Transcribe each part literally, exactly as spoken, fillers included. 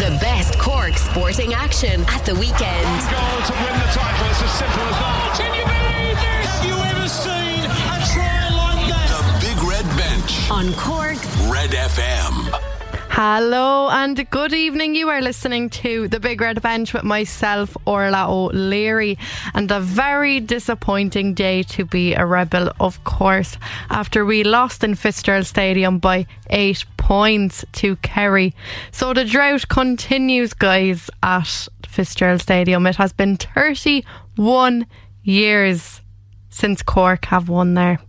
The best Cork sporting action at the weekend. One goal to win the title. It's as simple as that. Can you believe this? Have you ever seen a trial like that? The Big Red Bench on Cork's Red F M. Hello and good evening. You are listening to the Big Red Bench with myself, Orla O'Leary, and a very disappointing day to be a Rebel, of course, after we lost in Fitzgerald Stadium by eight points to Kerry. So the drought continues, guys, at Fitzgerald Stadium. It has been thirty-one years since Cork have won there.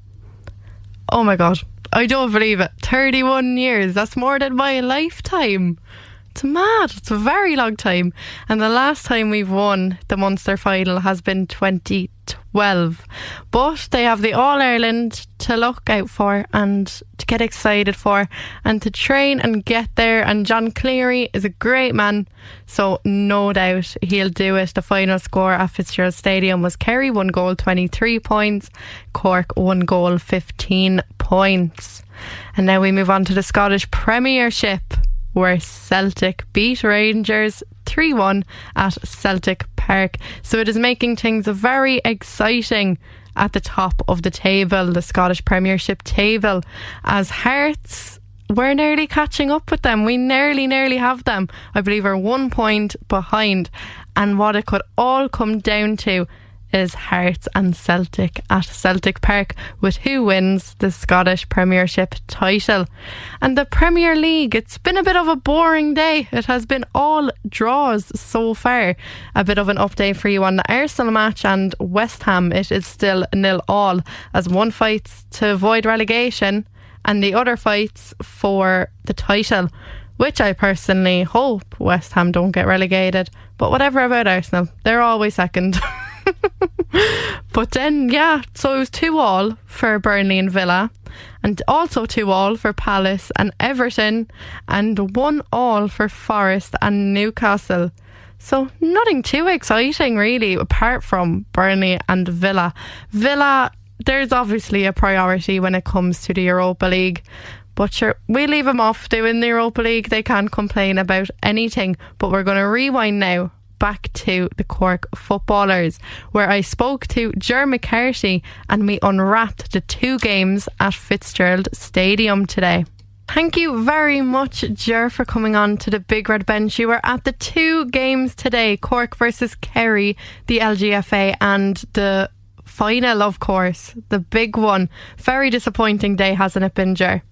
Oh my God, I don't believe it. thirty-one years. That's more than my lifetime. It's mad. It's a very long time. And the last time we've won the Munster final has been twenty twelve. But they have the All-Ireland to look out for and to get excited for and to train and get there. And John Cleary is a great man, so no doubt he'll do it. The final score at Fitzgerald Stadium was Kerry one goal, twenty-three points. Cork one goal, fifteen points. And now we move on to the Scottish Premiership, where Celtic beat Rangers three one at Celtic Park. So it is making things very exciting at the top of the table, the Scottish Premiership table, as Hearts, we're nearly catching up with them. We nearly, nearly have them. I believe we're one point behind. And what it could all come down to is Hearts and Celtic at Celtic Park, with who wins the Scottish Premiership title. And the Premier League, it's been a bit of a boring day. It has been all draws so far. A bit of an update for you on the Arsenal match and West Ham. It is still nil all, as one fights to avoid relegation and the other fights for the title, which I personally hope West Ham don't get relegated. But whatever about Arsenal, they're always second. But then, yeah, so it was two all for Burnley and Villa, and also two all for Palace and Everton, and one all for Forest and Newcastle. So nothing too exciting really, apart from Burnley and Villa. Villa, there's obviously a priority when it comes to the Europa League, but sure, we leave them off doing the Europa League. They can't complain about anything. But we're going to rewind now back to the Cork footballers, where I spoke to Ger McCarthy and we unwrapped the two games at Fitzgerald Stadium today. Thank you very much, Ger, for coming on to the Big Red Bench. You were at the two games today, Cork versus Kerry, the L G F A, and the final, of course, the big one. Very disappointing day, hasn't it been, Ger?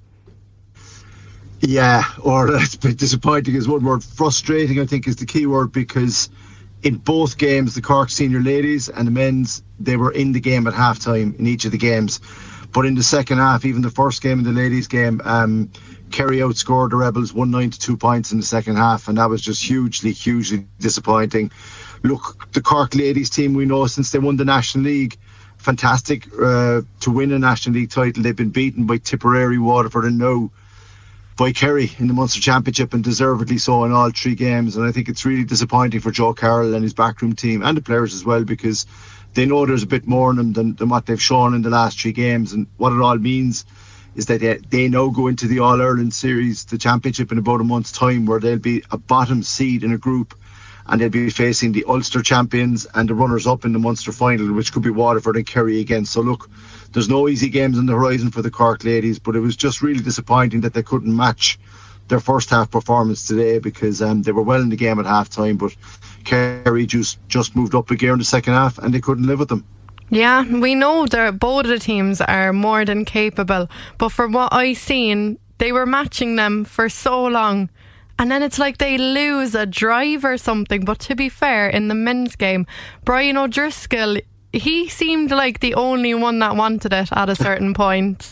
Yeah, or it's been disappointing is one word. Frustrating, I think, is the key word, because in both games, the Cork senior ladies and the men's, they were in the game at half time in each of the games. But in the second half, even the first game and the ladies' game, um, Kerry outscored the Rebels one nine to two points in the second half, and that was just hugely, hugely disappointing. Look, the Cork ladies team, we know since they won the National League, fantastic uh, to win a National League title. They've been beaten by Tipperary, Waterford and now by Kerry in the Munster Championship, and deservedly so in all three games. And I think it's really disappointing for Joe Carroll and his backroom team and the players as well, because they know there's a bit more in them than, than what they've shown in the last three games. And what it all means is that they, they now go into the All-Ireland Series, the Championship, in about a month's time, where they'll be a bottom seed in a group, and they'll be facing the Ulster champions and the runners-up in the Munster final, which could be Waterford and Kerry again. So look, there's no easy games on the horizon for the Cork ladies, but it was just really disappointing that they couldn't match their first half performance today, because um, they were well in the game at half time, but Kerry just, just moved up a gear in the second half and they couldn't live with them. Yeah, we know that both of the teams are more than capable, but for what I've seen, they were matching them for so long, and then it's like they lose a drive or something. But to be fair, in the men's game, Brian O'Driscoll, he seemed like the only one that wanted it at a certain point.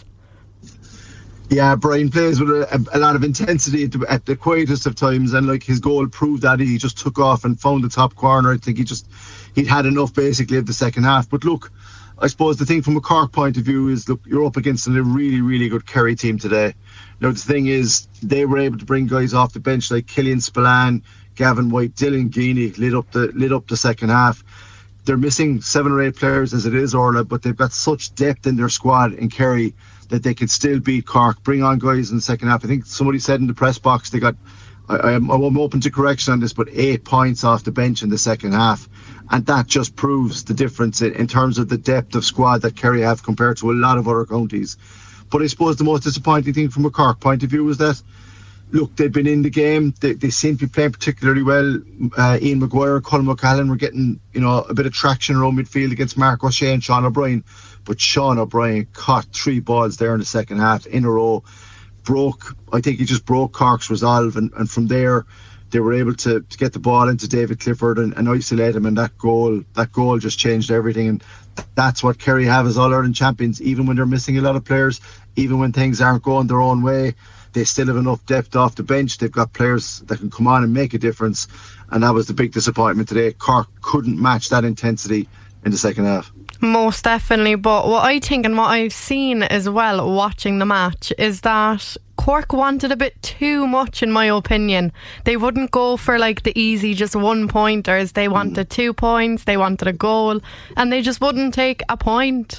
Yeah, Brian plays with a, a lot of intensity at the, at the quietest of times, and like his goal proved that. He just took off and found the top corner. I think he just he'd had enough basically of the second half. But look, I suppose the thing from a Cork point of view is, look, you're up against a really, really good Kerry team today. Now the thing is, they were able to bring guys off the bench like Killian Spillane, Gavin White, Dylan Geeney, lit up the lit up the second half. They're missing seven or eight players as it is, Orla, but they've got such depth in their squad in Kerry that they could still beat Cork, bring on guys in the second half. I think somebody said in the press box they got I, I'm, I'm open to correction on this, but eight points off the bench in the second half. And that just proves the difference in, in terms of the depth of squad that Kerry have compared to a lot of other counties. But I suppose the most disappointing thing from a Cork point of view was that, look, they've been in the game. They, they seem to be playing particularly well. Uh, Ian Maguire, Colin O'Callaghan were getting, you know, a bit of traction around midfield against Mark O'Shea and Sean O'Brien. But Sean O'Brien caught three balls there in the second half in a row. Broke, I think he just broke Cork's resolve. And, and from there, they were able to, to get the ball into David Clifford and, and isolate him. And that goal, that goal just changed everything. And that's what Kerry have as All-Ireland champions. Even when they're missing a lot of players, even when things aren't going their own way, they still have enough depth off the bench. They've got players that can come on and make a difference. And that was the big disappointment today. Cork couldn't match that intensity in the second half. Most definitely. But what I think and what I've seen as well watching the match is that Cork wanted a bit too much, in my opinion. They wouldn't go for like the easy just one pointers. They wanted two points, they wanted a goal, and they just wouldn't take a point.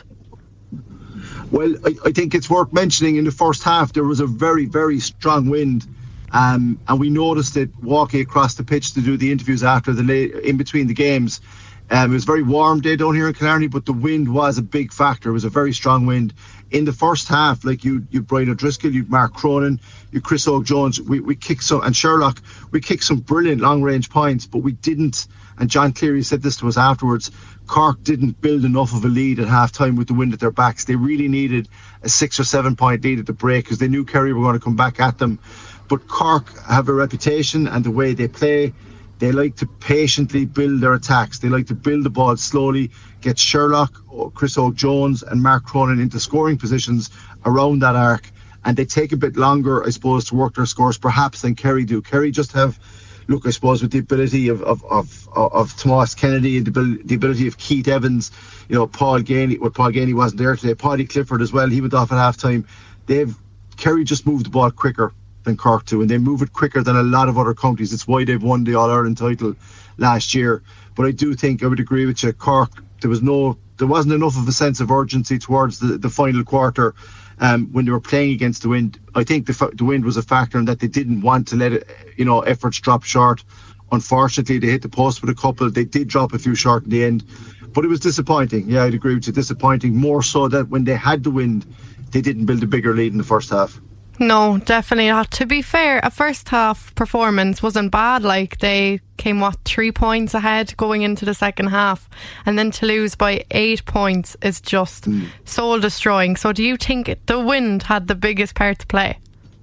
Well, I, I think it's worth mentioning in the first half there was a very, very strong wind, um, and we noticed it walking across the pitch to do the interviews after the late, in between the games. Um, it was a very warm day down here in Killarney, but the wind was a big factor. It was a very strong wind. In the first half, like you, you Brian O'Driscoll, you Mark Cronin, you Chris Oak-Jones, we, we kicked some, and Sherlock, we kicked some brilliant long-range points, but we didn't, and John Cleary said this to us afterwards, Cork didn't build enough of a lead at half-time with the wind at their backs. They really needed a six or seven point lead at the break because they knew Kerry were going to come back at them. But Cork have a reputation, and the way they play, they like to patiently build their attacks. They like to build the ball slowly, get Sherlock, Chris Oak-Jones and Mark Cronin into scoring positions around that arc. And they take a bit longer, I suppose, to work their scores perhaps than Kerry do. Kerry just have, look, I suppose, with the ability of of, of, of Tomas Kennedy and the, the ability of Keith Evans, you know, Paul Gainey, well, Paul Gainey wasn't there today, Paddy Clifford as well, he went off at half-time. They've, Kerry just moved the ball quicker than Cork do, and they move it quicker than a lot of other counties. It's why they've won the All-Ireland title last year. But I do think, I would agree with you, Cork, there was no, there wasn't enough of a sense of urgency towards the, the final quarter um, when they were playing against the wind. I think the, the wind was a factor in that they didn't want to let it, you know, efforts drop short. Unfortunately, they hit the post with a couple. They did drop a few short in the end, but it was disappointing. Yeah, I'd agree with you, disappointing, more so that when they had the wind, they didn't build a bigger lead in the first half. No, definitely not. To be fair, a first half performance wasn't bad. Like, they came, what, three points ahead going into the second half. And then to lose by eight points is just mm. soul destroying. So do you think the wind had the biggest part to play?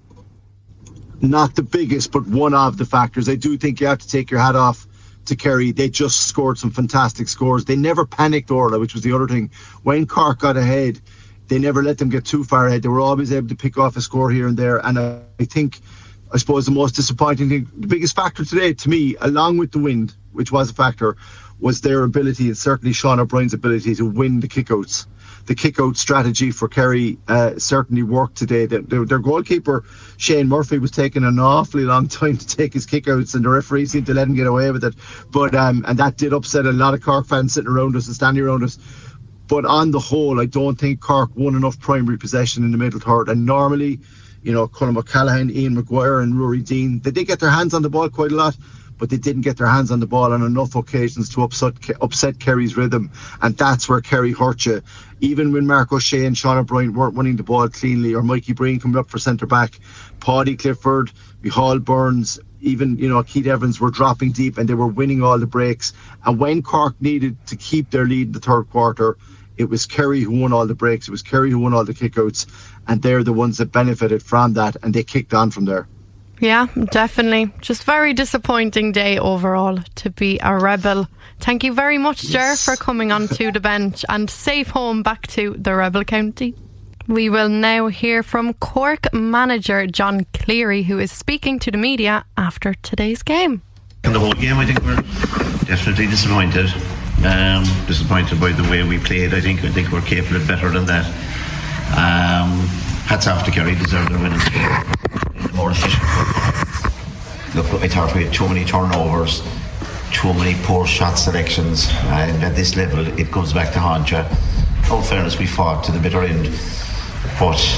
Not the biggest, but one of the factors. I do think you have to take your hat off to Kerry. They just scored some fantastic scores. They never panicked, Orla, which was the other thing. When Cork got ahead, they never let them get too far ahead. They were always able to pick off a score here and there. And I, I think, I suppose the most disappointing thing, the biggest factor today to me, along with the wind, which was a factor, was their ability, and certainly Sean O'Brien's ability to win the kickouts. The kick-out strategy for Kerry uh, certainly worked today. The, the, their goalkeeper, Shane Murphy, was taking an awfully long time to take his kickouts, and the referee seemed to let him get away with it. But um, and that did upset a lot of Cork fans sitting around us and standing around us. But on the whole, I don't think Cork won enough primary possession in the middle third. And normally, you know, Colin O'Callaghan, Ian Maguire and Rory Dean, they did get their hands on the ball quite a lot, but they didn't get their hands on the ball on enough occasions to upset, upset Kerry's rhythm. And that's where Kerry hurt you. Even when Mark O'Shea and Sean O'Brien weren't winning the ball cleanly, or Mikey Breen coming up for centre-back, Paddy Clifford, Micheál Burns, even, you know, Keith Evans were dropping deep and they were winning all the breaks. And when Cork needed to keep their lead in the third quarter, it was Kerry who won all the breaks. It was Kerry who won all the kickouts, and they're the ones that benefited from that, and they kicked on from there. Yeah, definitely. Just very disappointing day overall to be a rebel. Thank you very much, Ger, yes. for coming on to the bench, and safe home back to the Rebel County. We will now hear from Cork manager John Cleary, who is speaking to the media after today's game. In the whole game, I think we're definitely disappointed. Um, disappointed by the way we played. I think I think we're capable of better than that. Um, hats off to Kerry, deserved their winning score. More efficient. Look, I thought we had too many turnovers, too many poor shot selections, and at this level it comes back to haunt you. In all fairness, we fought to the bitter end, but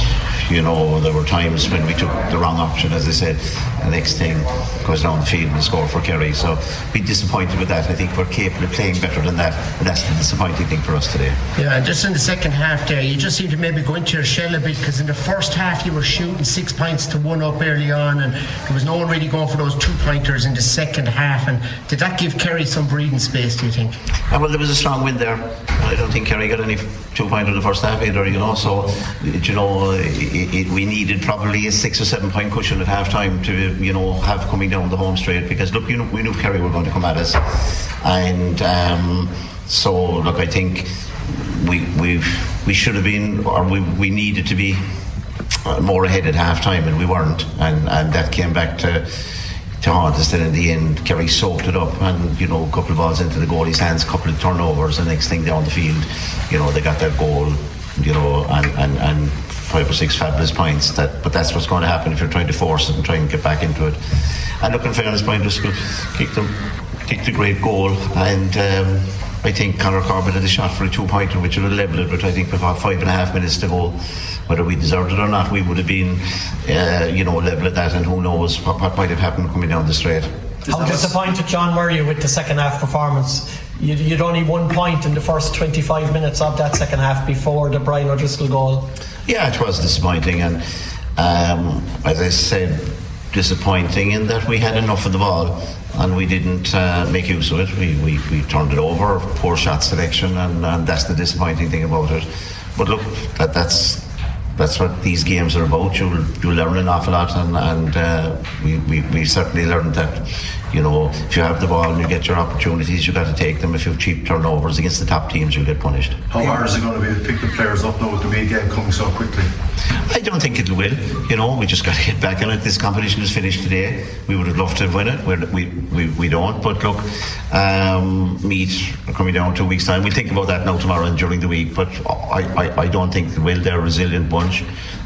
you know, there were times when we took the wrong option, as I said. The next thing goes down the field and score for Kerry. So be disappointed with that. I think we're capable of playing better than that, and that's the disappointing thing for us today. Yeah, just in the second half there, you just seem to maybe go into your shell a bit, because in the first half you were shooting six points to one up early on, and there was no one really going for those two pointers in the second half. And did that give Kerry some breathing space, do you think? Uh, well, there was a strong wind there. I don't think Kerry got any two pointer in the first half either, you know. So, you know, it, it, we needed probably a six or seven point cushion at half time to, you know, have coming down the home straight, because look, you know, we knew Kerry were going to come at us, and um, so look, I think we we we should have been, or we we needed to be more ahead at half time, and we weren't, and and that came back to. to haunt us. Then in the end, Kerry soaked it up, and you know, a couple of balls into the goalie's hands, a couple of turnovers, and next thing down the field, you know, they got their goal, you know, and, and, and five or six fabulous points. That, but that's what's going to happen if you're trying to force it and try and get back into it. And look, in fairness, Brian Driscoll kicked the kicked a great goal, and um, I think Conor Corbett had a shot for a two-pointer, which would have levelled it, but I think with about five and a half minutes to go, whether we deserved it or not, we would have been, uh, you know, level at that, and who knows what, what might have happened coming down the straight. How disappointed, John, were you with the second half performance? You'd, you'd only one point in the first twenty-five minutes of that second half before the Brian O'Driscoll goal. Yeah, it was disappointing, and um, as I said, disappointing in that we had enough of the ball and we didn't uh, make use of it. We, we, we turned it over, poor shot selection, and, and that's the disappointing thing about it. But look, that, that's that's what these games are about. You'll, you'll learn an awful lot, and, and uh, we, we, we certainly learned that, you know, if you have the ball and you get your opportunities, you've got to take them. If you have cheap turnovers against the top teams, you'll get punished. How hard is it going to be to pick the players up now with the Meath game coming so quickly? I don't think it will. You know, we just got to get back on it. This competition is finished today. We would have loved to win it. We're, we we we don't. But look, um, Meath are coming down two weeks' time. We'll think about that now tomorrow and during the week. But I, I, I don't think they will. They're a resilient bunch,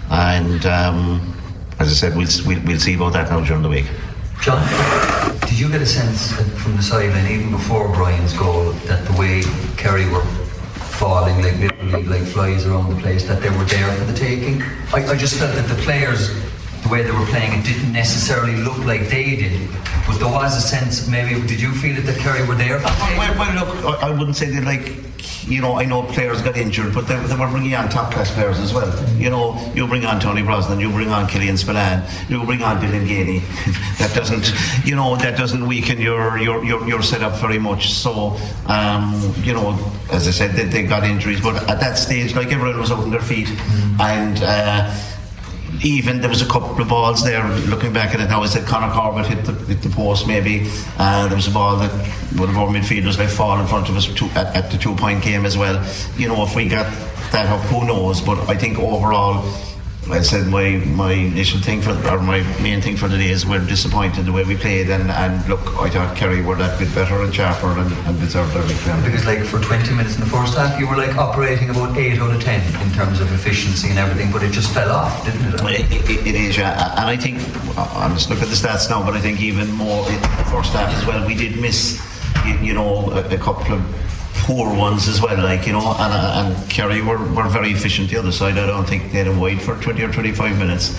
and um, as I said, we'll, we'll we'll see about that now during the week. John, did you get a sense from the sideline, even before Brian's goal, that the way Kerry were falling like literally like flies around the place, that they were there for the taking? I, I just felt that the players, the way they were playing, it didn't necessarily look like they did, but there was a sense, maybe, did you feel it that Kerry were there for the taking? Well, well, look, I wouldn't say they like, you know, I know players got injured, but they, they were bringing on top class players as well. You know, you bring on Tony Brosnan, you bring on Killian Spillane, you bring on Dylan Ganey. That doesn't, you know, that doesn't weaken your your your, your setup very much. So, um, you know, as I said, they, they got injuries, but at that stage, like, everyone was out on their feet, mm-hmm. and. Uh, Even there was a couple of balls there. Looking back at it now, I said Conor Corbett hit the, hit the post maybe. Uh, there was a ball that one of our midfielders let fall in front of us two, at, at the two-point game as well. You know, if we got that up, who knows? But I think overall, I said my my initial thing for, or my main thing for the day is we're disappointed the way we played, and, and look, I thought Kerry were that bit better and sharper and, and deserved their victory. Because like for twenty minutes in the first half, you were like operating about eight out of ten in terms of efficiency and everything, but it just fell off, didn't it? It, it, it is, yeah. And I think, I'm just looking at the stats now, but I think even more in the first half as well, we did miss, you, you know, a, a couple of poor ones as well, like, you know, and, and Kerry were, were very efficient the other side. I don't think they had a wide for twenty or twenty-five minutes,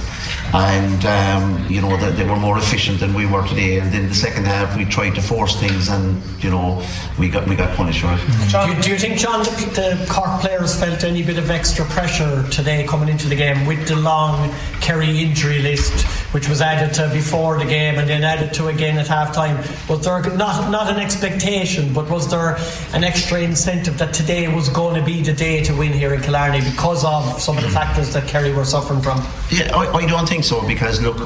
and um, you know, that they were more efficient than we were today. And then the second half we tried to force things, and you know, we got we got punished for it. John, do, you, do you think, John, the Cork players felt any bit of extra pressure today coming into the game with the long Kerry injury list, which was added to before the game and then added to again at half time? Was there not not an expectation, but was there an extra incentive that today was going to be the day to win here in Killarney because of some of the factors that Kerry were suffering from? Yeah, I, I don't think so, because look,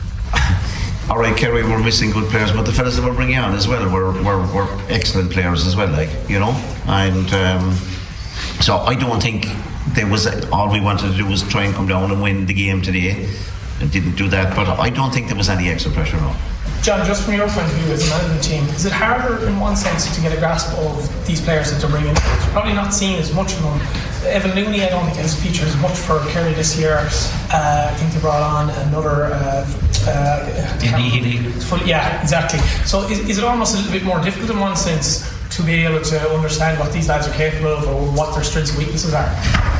all right, Kerry were missing good players, but the fellas that were bringing on as well were, were, were excellent players as well, like, you know, and um, so I don't think there was, all we wanted to do was try and come down and win the game today, and didn't do that, but I don't think there was any extra pressure, no. John, just from your point of view as a man of the team, is it harder in one sense to get a grasp of these players that they're bringing? You're probably not seeing as much of them. Evan Looney, I don't think has featured as much for Kerry this year. Uh, I think they brought on another uh, uh, yeah, exactly. So is, is it almost a little bit more difficult in one sense to be able to understand what these lads are capable of or what their strengths and weaknesses are?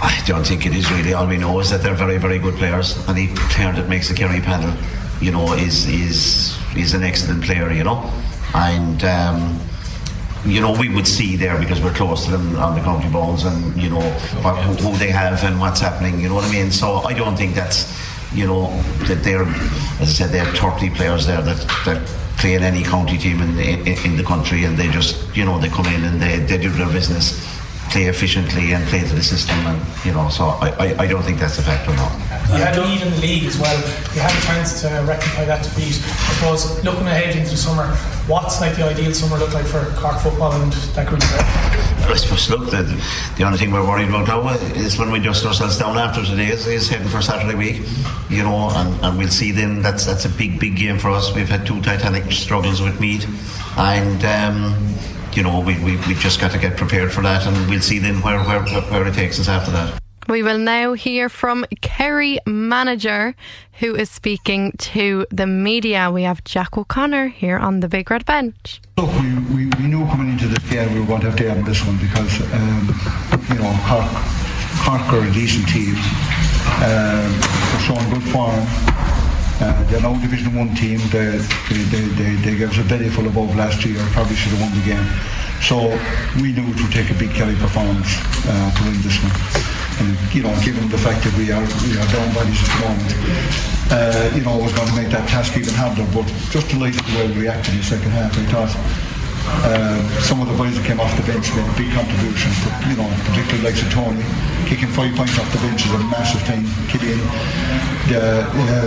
I don't think it is really. All we know is that they're very, very good players. Any player that makes the Kerry panel, you know, is is is an excellent player, you know. And um, you know, we would see there, because we're close to them on the county bones, and you know what, who, who they have and what's happening. You know what I mean? So I don't think that's, you know, that they're, as I said, they have thirty players there that that play in any county team in the, in, in the country, and they just, you know, they come in and they, they do their business, play efficiently and play to the system, and you know, so I, I, I don't think that's a factor now. You had a lead in the league as well. You had a chance to rectify that defeat. I suppose, looking ahead into the summer, what's like the ideal summer look like for Cork football and that group there? I suppose, look, the, the only thing we're worried about now is when we dust ourselves down after today is, is heading for Saturday week, you know, and, and we'll see then. That's that's a big, big game for us. We've had two titanic struggles with Meath, and um, you know, we, we, we've just got to get prepared for that, and we'll see then where, where, where it takes us after that. We will now hear from Kerry manager who is speaking to the media. We have Jack O'Connor here on the Big Red Bench. Look, we, we, we knew coming into this game we were going to have to have this one, because um, you know, Cork, Cork are a decent team. Um, they're showing good form. Uh, they're now Division One team. They they, they, they they gave us a belly full above last year. Probably should have won the game. So we knew it would take a big Kerry performance uh, to win this one. And you know, given the fact that we are we are down bodies at the moment, uh, you know, it was going to make that task even harder. But just delighted the way we reacted in the second half. I thought uh, some of the boys that came off the bench made a big contribution. But, you know, particularly like Tony, kicking five points off the bench is a massive thing. Killian, the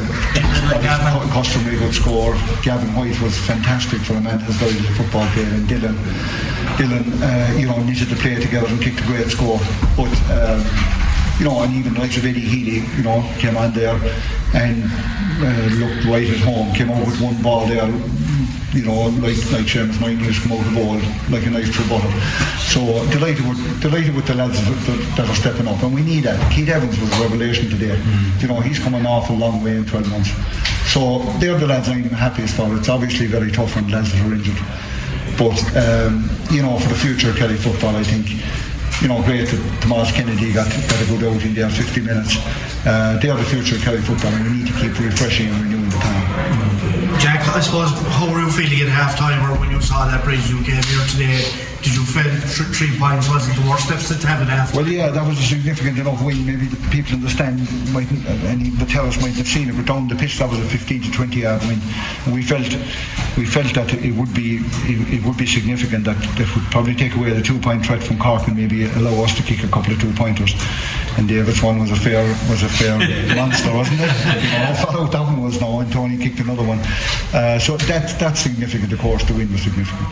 uh, customary good score. Gavin White was fantastic for a man who's very little football player, and Dylan. Dylan, uh, you know, needed to play together and kicked a great score. But um, you know, and even the likes of Eddie Healy, you know, came on there and uh, looked right at home. Came out with one ball there, you know, like like Seamus Nine's come out of the ball like a knife through butter. So delighted with delighted with the lads that, that are stepping up, and we need that. Keith Evans was a revelation today. Mm. You know, he's come an awful long way in twelve months. So they're the lads I'm happiest for. It's obviously very tough on lads that are injured. But, um, you know, for the future of Kerry football, I think, you know, great that Tomas Kennedy got, got a good outing there, fifty minutes. Uh, they are the future of Kerry football, and we need to keep refreshing and renewing the time. Jack, I suppose, how were you feeling at half time, or when you saw that Brazil game here today? Did you feel th- three points wasn't the worst deficit to have at half time? Well, yeah, that was a significant enough win. Maybe the people in the stand mightn't, and the terrorists mightn't have seen it, but down the pitch that was a fifteen to twenty yard win. And we felt we felt that it would be it, it would be significant, that that would probably take away the two point threat from Cork and maybe allow us to kick a couple of two pointers. And David's one was a fair was a fair monster, wasn't it? You know, I thought out that one was now, and Tony kicked another one. Uh, so that that's significant. Of course, the win was significant.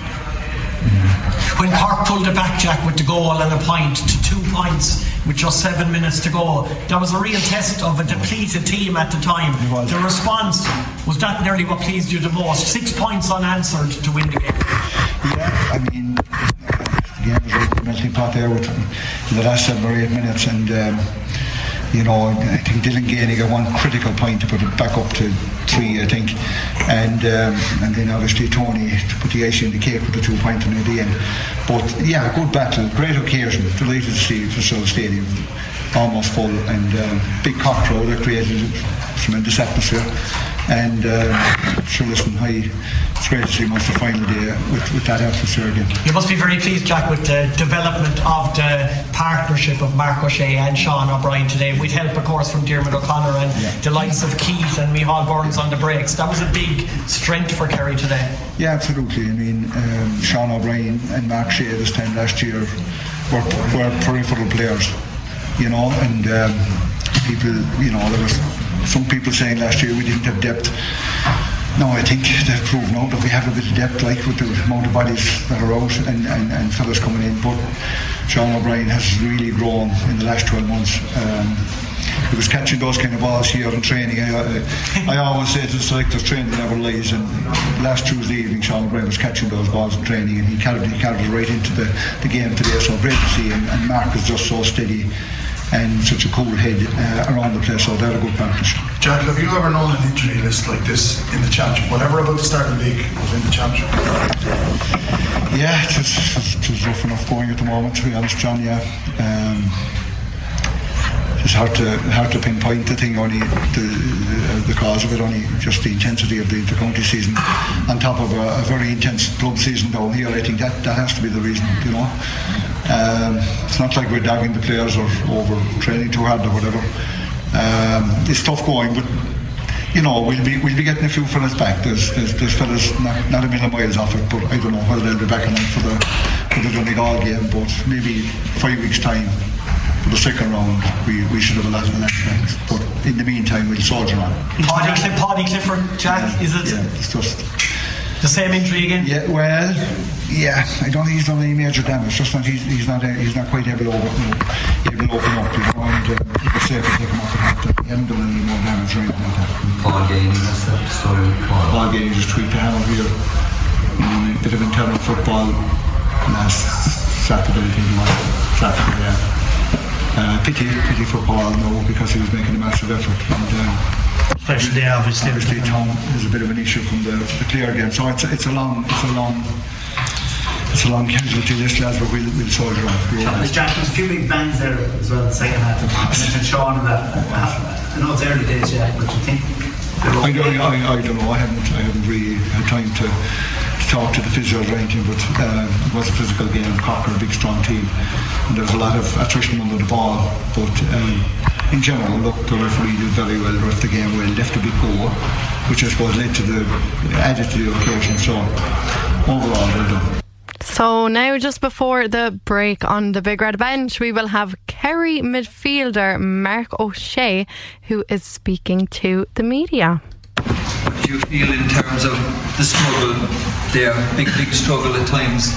When Cork pulled it back, Jack, with the goal and a point to two points with just seven minutes to go, that was a real test of a depleted team at the time. The response, was that nearly what pleased you the most? Six points unanswered to win the game. Yeah, I mean, the game was like a melting pot there with, in the last seven or eight minutes, and um, you know, I think Dylan Gainey got one critical point to put it back up to three, I think, and um, and then obviously Tony to put the icing in the cake with the two pointer near the end. But yeah, good battle, great occasion. Delighted to see Futsal Stadium almost full, and um, big Cork crowd that created a tremendous atmosphere. And um, sure, listen, I, it's great to see most of the final day with, with that atmosphere again. You must be very pleased, Jack, with the development of the partnership of Mark O'Shea and Sean O'Brien today, with help, of course, from Diarmuid O'Connor and yeah. the likes of Keith and Micheál Burns on the breaks. That was a big strength for Kerry today. Yeah, absolutely. I mean, um, Sean O'Brien and Mark Shea this time last year were, were peripheral players, you know, and um, people, you know, there was some people saying last year we didn't have depth. No, I think they've proved now that we have a bit of depth, like with the amount of bodies that are out and, and, and fellas coming in. But Sean O'Brien has really grown in the last twelve months. Um, he was catching those kind of balls here in training. I, I, I always say to the selectors, training never lies. And last Tuesday evening, Sean O'Brien was catching those balls in training, and he carried, he carried it right into the, the game today. So great to see him. And Mark is just so steady and such a cool head uh, around the place, so they're a good partnership. Jack, have you ever known an injury list like this in the championship? Whatever about the start of the league was in the championship. Yeah, it was, it was rough enough going at the moment, to be honest, John. Yeah, um, it's hard to hard to pinpoint the thing. Only the the, the cause of it, only just the intensity of the, the county season, on top of a, a very intense club season down here. I think that that has to be the reason. You know, um, it's not like we're dogging the players or over training too hard or whatever. Um, it's tough going, but you know, we'll be we'll be getting a few fellas back. There's there's, there's fellas not, not a million miles off it, but I don't know whether they'll be back or not for the for the Donegal game. But maybe five weeks time for the second round, we, we should have a lot of lads back. But in the meantime, we'll soldier on. Paddy, Cliff, Paddy Clifford, Jack, yeah, is it? Yeah, it's just the same injury again. Yeah, well, yeah, I don't think he's done any major damage. Just not he's, he's not uh, he's not quite able to open, able to open up. You know, and uh, it was safe to take him off the half time. He hasn't done any more damage or anything like that. Paul Gainey, that's the story. Paul, Paul Gainey just tweaked a hammer here. Um, bit of internal football last Saturday, I think it was. Saturday, yeah. Uh, pity, pity for Paul, no, because he was making a massive effort. And, um, Especially day, obviously. Obviously, Tom is a bit of an issue from the, the clear game. So it's, it's a long, it's a long, it's a long casualty list, lads, but we'll, we'll soldier on. Jack, there's a few big bands there as well in the second half. I mentioned Sean and that. I know it's early days yet, but you think? I don't, I, I don't know. I haven't, I haven't really had time to, to talk to the physios or anything, but uh, it was a physical game. Cork are a big, strong team, and there's a lot of attrition under the ball. But um, in general, look, the referee did very well, ref the game well, left a bit poor, which I suppose led to the added to the occasion. So overall, well done. So now, just before the break on the Big Red Bench, we will have Kerry midfielder Mark O'Shea, who is speaking to the media. What do you feel in terms of the struggle there? Big, big struggle at times.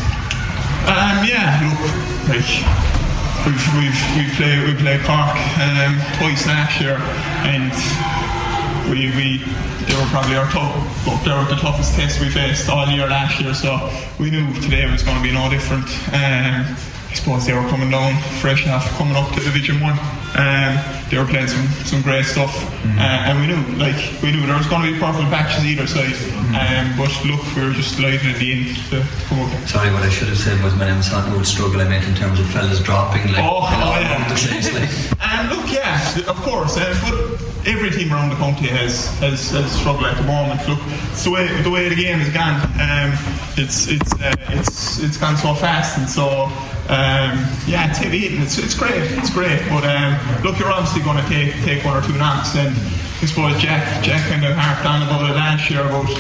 Um, yeah, look, like we've we've we played we played Cork um, twice last year, and we we. They were probably our tough, they were the toughest test we faced all year last year, so we knew today was going to be no different. Um, I suppose they were coming down fresh enough, coming up to Division One. Um, they were playing some, some great stuff, mm-hmm. uh, and we knew, like we knew there was going to be powerful patches either side. Mm-hmm. Um, but look, we were just delighted at the end to come up. Sorry, what I should have said was when I was talking about struggle, I meant in terms of fellas dropping, like. Oh, oh yeah. The place, like. And look, yeah, of course, uh, but every team around the county has has, has struggled at the moment. Look, it's the way the way the game has gone. Um, it's it's uh, it's it's gone so fast, and so. Um, yeah, it's heavy hitting. It's, it's great. It's great. But um, look, you're obviously going to take take one or two knocks. And I suppose Jack Jack kind of harped on about it last year about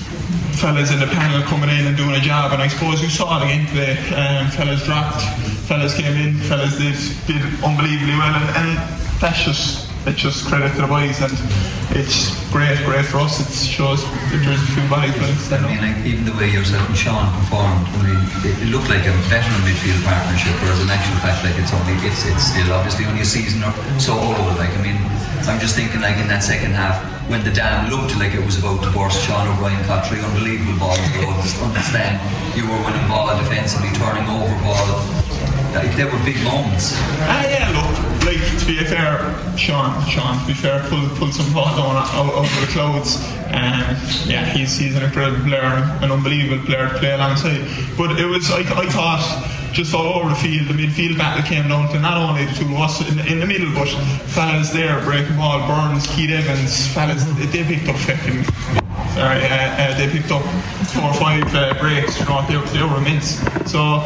fellas in the panel coming in and doing a job. And I suppose you saw it again today. Um, fellas dropped. Fellas came in. Fellas did did unbelievably well. And, and that's just it's just credit to the boys. And it's great, great for us. It shows that there's a few bodies. I mean, like, even the way yourself and Sean performed, I mean, it looked like a veteran midfield partnership, whereas in actual fact, like, it's only, it's it's still obviously only a season or so old. Like, I mean, I'm just thinking, like, in that second half, when the dam looked like it was about to burst, Sean O'Brien caught three unbelievable balls. To understand, you were winning ball defensively, turning over ball. Like, there were big moments. Ah, yeah, look, like, to be fair, Sean, Sean, to be fair, pulled pull some ball down out, out of the clouds. And yeah, he's he's an incredible player, an unbelievable player to play alongside. But it was, I, I thought, just all over the field, the midfield battle came down to not only the two of us in, in the middle, but fellas there breaking ball, Burns, Keith Evans, fellas, they picked up fucking. Sorry, uh, uh, they picked up four or five uh, breaks. You know, they, they were immense. So.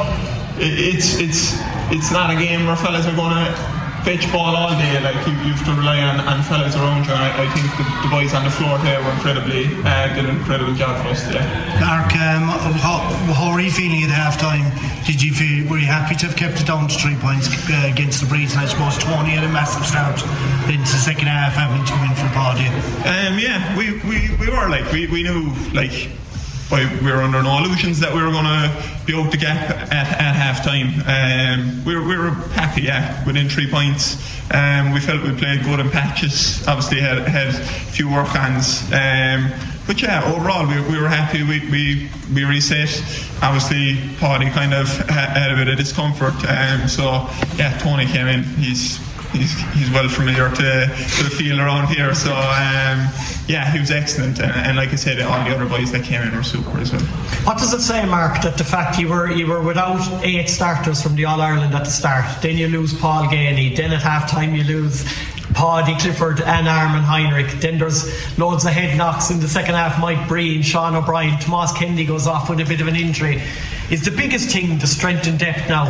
It's it's it's not a game where fellas are going to fetch ball all day. Like you, you have to rely on, on fellas around you. I, I think the, the boys on the floor there were incredibly uh, did an incredible job for us today. Mark, um, how, how were you feeling at half time? Did you feel were you happy to have kept it down to three points uh, against the Breeze? And I suppose Tony had a massive start into the second half, having to win for Paddy. Um, yeah, we, we, we were like we, we knew like. We were under no illusions that we were going to be out the gap at, at half time. Um, we, were, we were happy, yeah, within three points. Um, we felt we played good in patches, obviously had, had a few work-ons. Um, but yeah, overall we, we were happy. We, we, we reset. Obviously, Paddy kind of had a bit of discomfort. Um, so yeah, Tony came in. He's he's he's well familiar to, to the field around here. So um, yeah, he was excellent, and, and like I said, all the other boys that came in were super as well. What does it say, Mark, that the fact you were you were without eight starters from the All Ireland at the start, then you lose Paul Ganey, then at half time you lose Paddy Clifford and Armin Heinrich, then there's loads of head knocks in the second half, Mike Breen, Sean O'Brien, Tomas Kennedy goes off with a bit of an injury. Is the biggest thing the strength and depth now?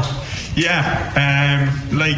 Yeah, um, like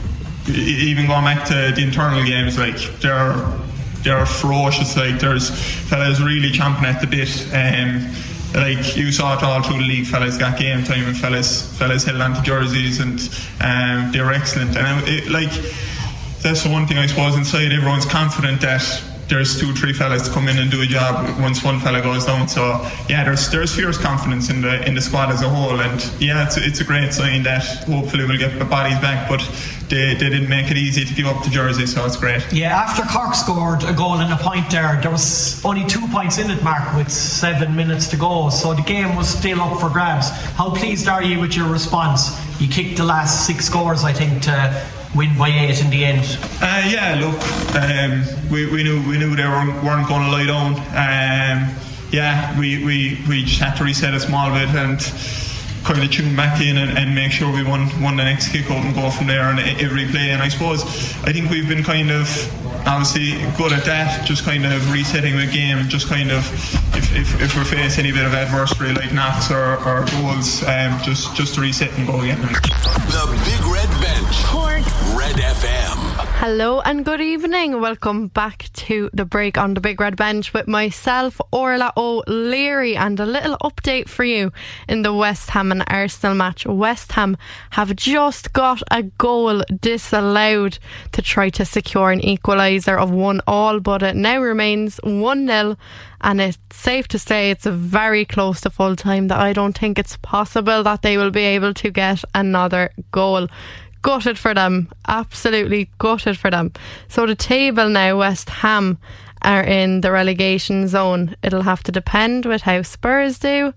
even going back to the internal games, like they're they're ferocious. Like there's fellas really champing at the bit. Um, like you saw it all through the league, fellas got game time and fellas fellas held on to jerseys, and um, they were excellent. And it, like that's the one thing I suppose inside everyone's confident that there's two, three fellas to come in and do a job once one fella goes down. So yeah, there's there's fierce confidence in the in the squad as a whole, and yeah, it's it's a great sign that hopefully we'll get the bodies back. But they, they didn't make it easy to give up the jersey, so it's great. Yeah, after Cork scored a goal and a point there, there was only two points in it, Mark, with seven minutes to go. So the game was still up for grabs. How pleased are you with your response? You kicked the last six scores, I think, to win by eight in the end. Uh, yeah, look, um, we, we knew we knew they weren't, weren't going to lie down. Um, yeah, we, we, we just had to reset a small bit and kind of tune back in and, and make sure we won won the next kick out and go from there on every play. And I suppose I think we've been kind of obviously good at that, just kind of resetting the game, just kind of if, if, if we're facing any bit of adversity like knocks or, or goals, um, just just to reset and go again. The Big Red Bench, Cork's Red F M. Hello and good evening. Welcome back to the break on the Big Red Bench with myself, Orla O'Leary, and a little update for you in the West Ham and Arsenal match. West Ham have just got a goal disallowed to try to secure an equaliser of one all, but it now remains one nil, and it's safe to say it's very close to full time, that I don't think it's possible that they will be able to get another goal. Gutted for them, absolutely gutted for them. So the table now, West Ham are in the relegation zone. It'll have to depend with how Spurs do,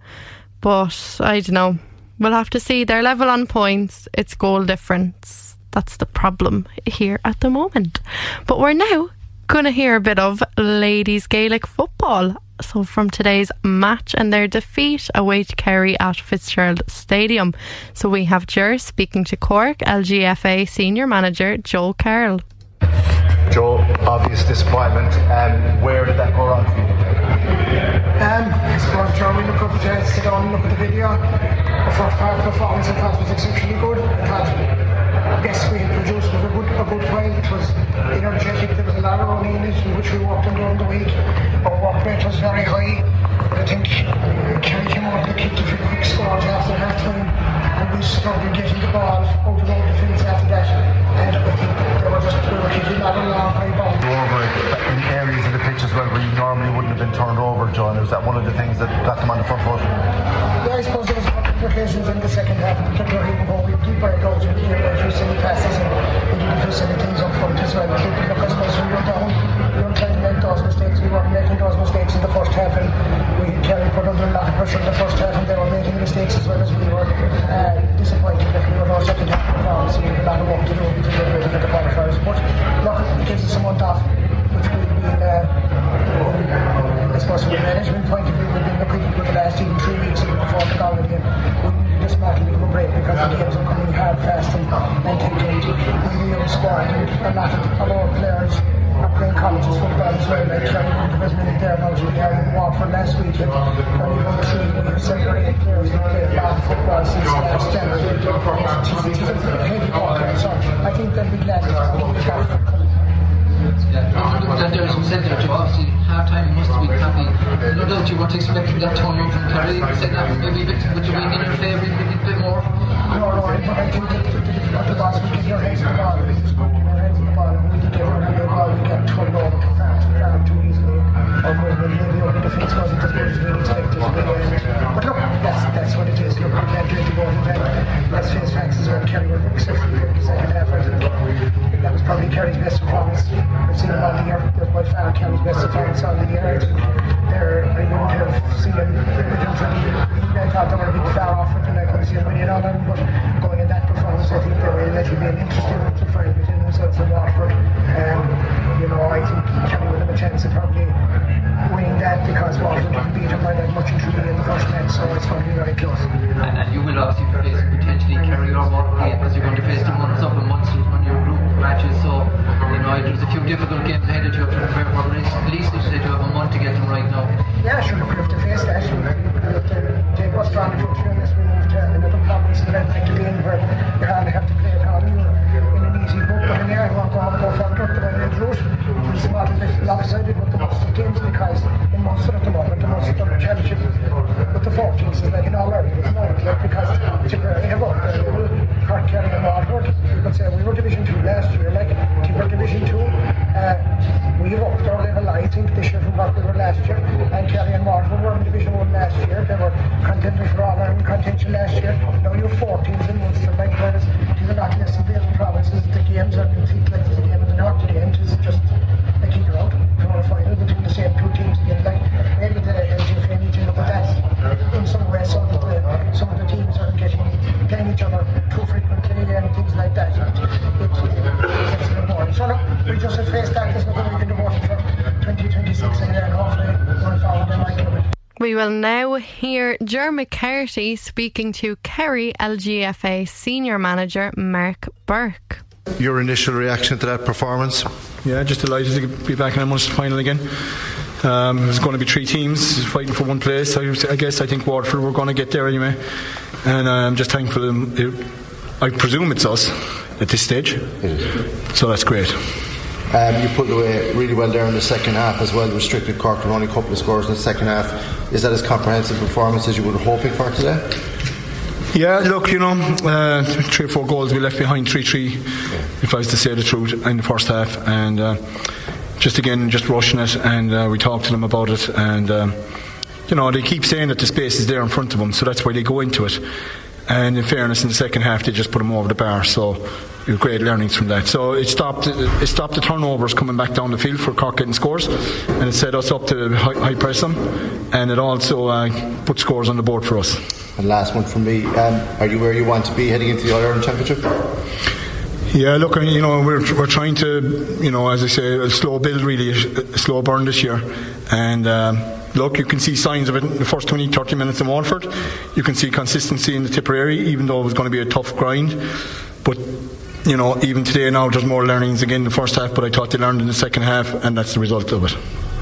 but I don't know, we'll have to see. They're level on points, it's goal difference. That's the problem here at the moment. But we're now going to hear a bit of ladies Gaelic football. So from today's match and their defeat away to Kerry at Fitzgerald Stadium. So we have Ger speaking to Cork L G F A Senior Manager Joe Carroll. Joe, obvious disappointment. Um, where did that go wrong for you? Um, I suppose, Joe, we look up at the sit down and look at the video. The first part of the performance I thought was exceptionally good. I thought, yes, we had produced a good, a good while. It was energetic. There was a lot of running in it, in which we worked on during the week. Our work rate was very high. I think Kerry came out and kicked a few quick scores after half time, and we started getting the ball out of our defence after that. And I think they were just we were kicking that a long high ball. Over in areas of the pitch as well where you normally wouldn't have been turned over, John. Was that one of the things that got them on the front foot? Yeah, I suppose there was a couple of occasions in the second half, particularly when we did break out and you know, a few silly passes and we did a few silly things up front as well. I think, look, I suppose we were down, we weren't trying to make those mistakes. We weren't making those mistakes in the first half, and we Kerry put under a lot of pressure in the first half, and they were making mistakes as well as we were. Uh, disappointed that we were our second half performance, and we had a lot of work to do to get rid of the qualifiers. But look, it gives us a month off, which we've been, uh, I suppose from a management point of view, we've been looking for the last even three weeks even before the Galway game. We needed this match to give a break because the games are coming hard, fast, and intent. We have a squad, and a lot of our players are playing colleges football as well. Like Kerry wouldn't have as many there now as we had in Waterford last week. And when we won three, we have seven or eight players that played a lot of football since last January. It's a heavy ball, so I think they'll be glad to have a back. Yeah, and there's some centre to obviously half time must have been happy. No doubt you weren't expecting that turnaround from Kerry. Second half maybe a bit with the win in your favour, maybe a bit more. No, no, but I think that the difficult the boss we get your heads in the ball. We just put your heads in the ball, and we did get our head in the ball. We got turned over too far, too far, too easily. Or maybe the defence wasn't as good as we expected. But look, that's that's what it is. Look, we can't get the goal in time. Let's face facts as well. Kerry were exceptionally good in the second half. I think that was probably Kerry's best performance we've seen all the year. They're by far Kerry's best performance all the year. They're, I wouldn't have seen them. I thought they were a bit far off it, and I couldn't see them winning all of them. But going in that performance, I think they will. That'll be an interesting one to find between themselves and potential last year. Now you're four teams in Munster, like whereas these are not less than the other provinces. The games are things like the game of the North End is just a kicker out for a final between the same two teams again. Like maybe the L G F A need to look at that in some way so that the, some of the teams are getting playing each other too frequently and things like that. It, it, it gets a bit boring. So look, we just have faced that. There's nothing we can do about it for twenty twenty-six and then hopefully going forward they might do it. We will now hear Ger McCarthy speaking to Kerry L G F A Senior Manager Mark Burke. Your initial reaction to that performance? Yeah, just delighted to be back in a Munster final again. Um, there's going to be three teams fighting for one place. I, I guess I think Waterford were going to get there anyway, and I'm just thankful. It, I presume it's us at this stage, so that's great. Um, you pulled away really well there in the second half as well. Restricted Cork to only a couple of scores in the second half. Is that as comprehensive a performance as you were hoping for today? Yeah, look, you know, uh, three or four goals we left behind, three three, if I was to say the truth, in the first half, and uh, just again, just rushing it, and uh, we talked to them about it, and um, you know, they keep saying that the space is there in front of them, so that's why they go into it. And in fairness, in the second half, they just put them over the bar, so great learnings from that. So it stopped it stopped the turnovers coming back down the field for Cork getting scores, and it set us up to high, high press them, and it also uh, put scores on the board for us. And last one from me, um, are you where you want to be heading into the All-Ireland Championship? Yeah, look, you know, we're we're trying to, you know, as I say, a slow build, really, a slow burn this year, and um, look, you can see signs of it in the first twenty, thirty minutes in Waterford. You can see consistency in the Tipperary, even though it was going to be a tough grind. But, you know, even today now, there's more learnings again in the first half, but I thought they learned in the second half, and that's the result of it.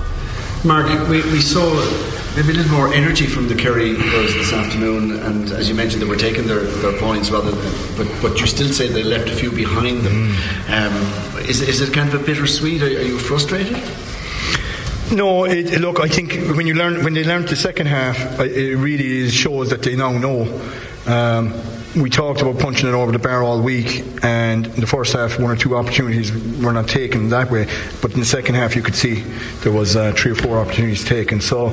Mark, we, we saw maybe a little more energy from the Kerry girls this afternoon, and as you mentioned, they were taking their, their points rather than, but, but you still say they left a few behind them. Mm. Um, is, is it kind of a bittersweet? Are, are you frustrated? No, it, look, I think when you learn when they learned the second half, it really is, shows that they now know. Um, we talked about punching it over the bar all week, and in the first half, one or two opportunities were not taken that way. But in the second half, you could see there was uh, three or four opportunities taken. So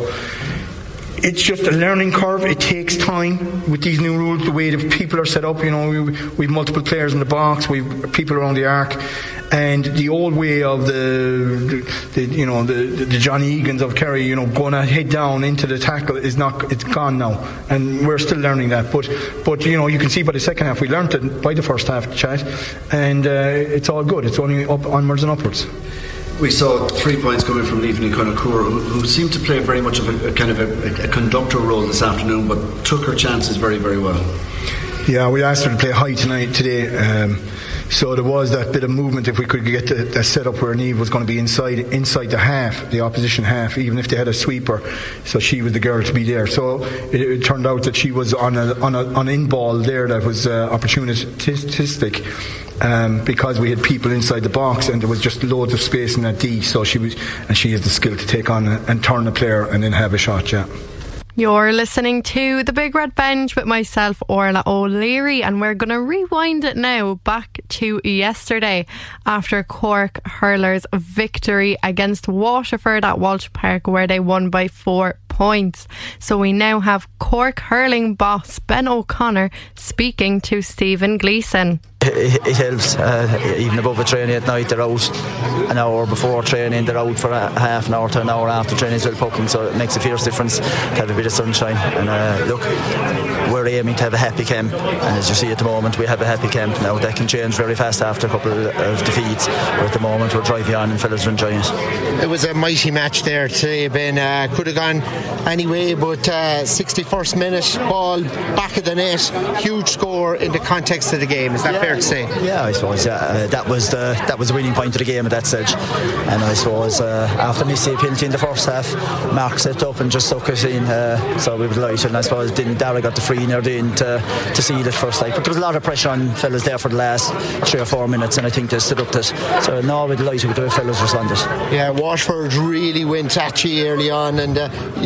it's just a learning curve. It takes time with these new rules, the way the people are set up. You know, we, we have multiple players in the box, we have people around the arc, and the old way of the, the, the you know, the, the Johnny Egan's of Kerry, you know, going a head down into the tackle is not. It's gone now, and we're still learning that. But, but you know, you can see by the second half we learned it by the first half, chat, and uh, it's all good. It's only up onwards and upwards. We saw three points coming from Leaven and Connachura, who, who seemed to play very much of a, a kind of a, a conductor role this afternoon, but took her chances very, very well. Yeah, we asked her to play high tonight today, um, so there was that bit of movement. If we could get the, the set up where Niamh was going to be inside inside the half, the opposition half, even if they had a sweeper, so she was the girl to be there. So it, it turned out that she was on a on a on in ball there that was uh, opportunistic. Um, because we had people inside the box and there was just loads of space in that D, so she was, and she has the skill to take on and turn a player and then have a shot. Yeah. You're listening to The Big Red Bench with myself, Orla O'Leary, and we're going to rewind it now back to yesterday after Cork hurlers' victory against Waterford at Walsh Park, where they won by four points. So we now have Cork hurling boss Ben O'Connor speaking to Stephen Gleeson. It, it helps, uh, even above a training at night, they're out an hour before training, they're out for a half an hour to an hour after training as well pucking, so it makes a fierce difference to have a bit of sunshine. And uh, look, we're aiming to have a happy camp, and as you see at the moment we have a happy camp. Now that can change very fast after a couple of defeats, but at the moment we're driving on and fellas are enjoying it. It was a mighty match there today, Ben. Uh, could have gone anyway, but uh, sixty-first minute, ball back of the net, huge score in the context of the game. Is that yeah. fair to say? Yeah, I suppose yeah. uh, that was the that was the winning point of the game at that stage. And I suppose uh, after missing a penalty in the first half, Mark set up and just took it in, uh, so we were delighted. And I suppose then Dara got the free near the end to, to see it first like. But there was a lot of pressure on fellas there for the last three or four minutes, and I think they stood up to it. So now we're delighted with the way fellas responded. Yeah, Waterford really went at you early on, and uh, you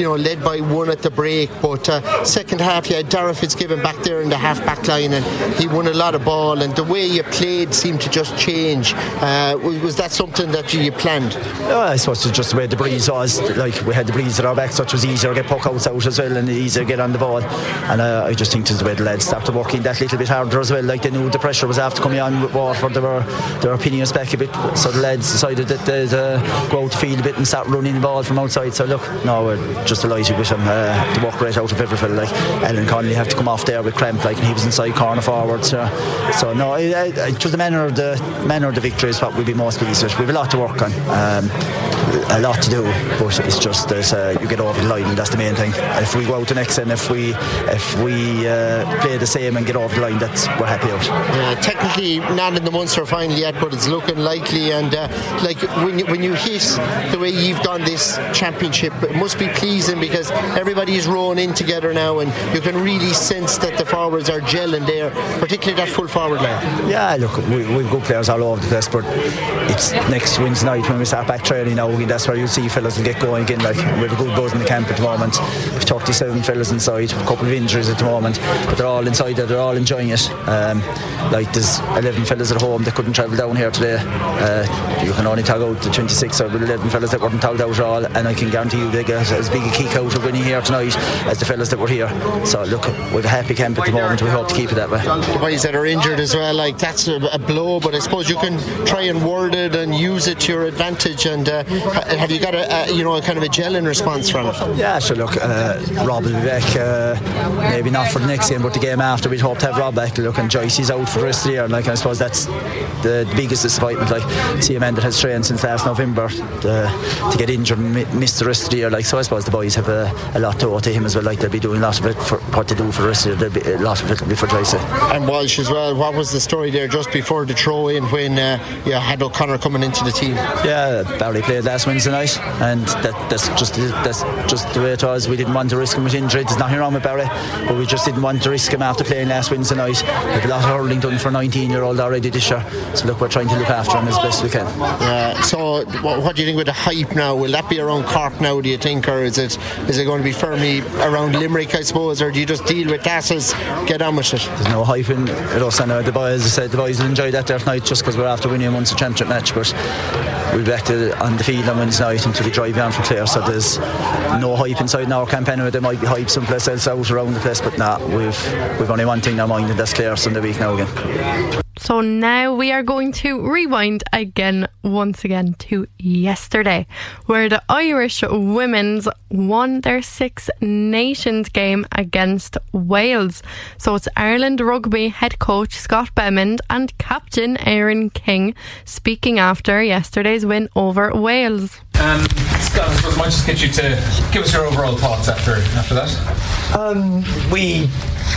know, led by one at the break, but uh, second half you had Darragh Fitzgibbon back there in the half back line, and he won a lot of ball, and the way you played seemed to just change. Uh, was, was that something that you, you planned? Well, I suppose it's just the way the breeze was. Like, we had the breeze at our back, so it was easier to get puck outs out as well, and easier to get on the ball. And uh, I just think it's the way the lads started working that little bit harder as well. Like, they knew the pressure was after coming on with Waterford. They were they were pinning us back a bit, so the lads decided that they'd uh, go out the field a bit and start running the ball from outside. So look, no, we're just delighted with them uh, to work right out of every fella. Like, Alan Connolly had to come off there with cramp, like, and he was inside corner forward. So, so no, it, it was the manner of the manner of the victory is what we'd be most pleased with. We've a lot to work on, um, a lot to do, but it's just that uh, you get over the line, and that's the main thing. If we go out the next, and if we if we uh, play the same and get over the line, that's we're happy out. Yeah, technically not in the Munster final yet, but it's looking likely. And uh, like when you, when you hit the way you've done this championship, it must be pleasing because everybody is rowing in together now, and you can really sense that the forwards are gelling there, particularly that full forward line. Yeah, look, we, we've good players all over the place, but it's next Wednesday night when we start back training now. That's where you'll see fellas will get going again. Like, we have a good buzz in the camp at the moment. We've thirty-seven fellas inside, a couple of injuries at the moment, but they're all inside there, they're all enjoying it. Um, like, there's eleven fellas at home that couldn't travel down here today. Uh, you can only tag out the twenty-six or the eleven fellas that weren't tagged out at all, and I can guarantee you they get as big a kick out of winning here tonight as the fellas that were here. So look, we've a happy camp at the moment. We hope to keep it that way. The boys that are injured as well, like, that's a, a blow, but I suppose you can try and word it and use it to your advantage. And uh, have you got a, a you know a kind of a gelling response from it? Yeah, sure. Look, uh, Rob will be back. Uh, maybe not for the next game, but the game after, we'd hope to have Rob back. Look, and Joyce is out for the rest of the year. And, like, I suppose that's the, the biggest disappointment. Like, see a man that has trained since last November uh, to get injured and miss the rest of the year. Like, so I suppose the boys have a, a lot to owe to him as well. Like, they'll be doing a lot of it for what to do for the rest of the year. There'll be a lot of it will be for Joyce. And Walsh as well. What was the story there just before the throw in when uh, you had O'Connor coming into the team? Yeah, Barry played last Wednesday night, and that, that's just that's just the way it was. We didn't want to risk him with injury. There's nothing wrong with Barry, but we just didn't want to risk him after playing last Wednesday night. We have a lot of hurling done for a nineteen year old already this year, so look, we're trying to look after him as best we can. Uh, so what, what do you think with the hype now? Will that be around Cork now, do you think, or is it is it going to be firmly around Limerick, I suppose, or do you just deal with that as get on with it? There's no hype in it. Also, now the boys, as I said, the boys will enjoy that there tonight just because we're after winning a Munster championship match, but we'll be back to, on the field on Wednesday night until we drive on from Clare, so there's no hype inside our camp anyway. There might be hype someplace else out around the place, but nah, we've we've only one thing in our mind, and that's Clare Sunday week now again. So now we are going to rewind again, once again, to yesterday, where the Irish women's won their Six Nations game against Wales. So it's Ireland Rugby head coach Scott Bemmond and captain Aaron King speaking after yesterday's win over Wales. Um, Scott, I suppose I might just get you to give us your overall thoughts after after that. Um, we